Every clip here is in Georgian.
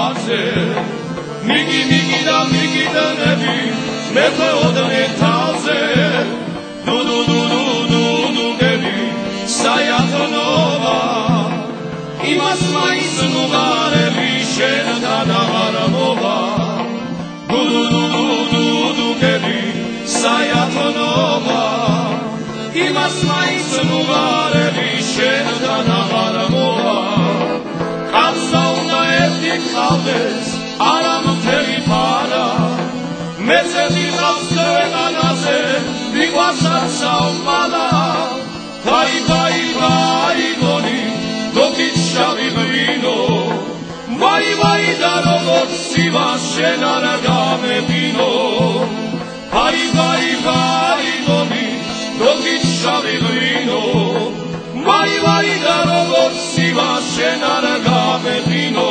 გვაზე მიგი და მიგიდანები მეფეოდნე თავზე დუდუდუდუდუდუგები საიათნობა იმას მაინც ნუღარები შენთან აღარ მოვა დუდუდუდუდუგები საიათნობა იმას მაინც ნუღარები შენთან აღარ მოვა კაცსა უნდა ერთი გყავდეს არა მთელი ფარა მეცედი ყავს ქვეყანაზე მიყვარსაც საუბადა ბაი გონი გოგით შავი ღვინო ვაი და როგორც სივა შენ არ გამეფინო ბაი გონი გოგით შავი ღვინო ვაი და როგორც სივა შენ არ გამეფინო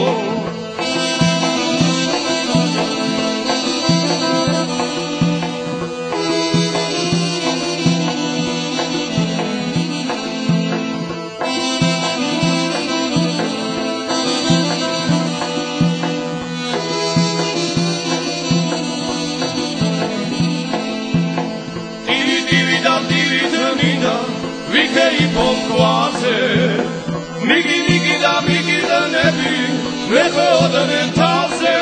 ვიქეი პომკვაზე მიგი და მიგიდანები მეფეოდნე თავზე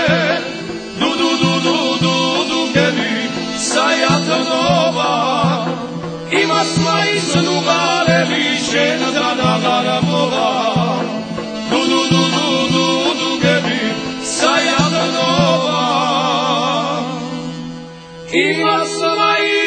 დუდუდუდუდუგები საიათნობა იმას მაინც ნუღარები შენთან აღარ მოვა დუდუდუდუდუგები საიათნობა იმას მაინც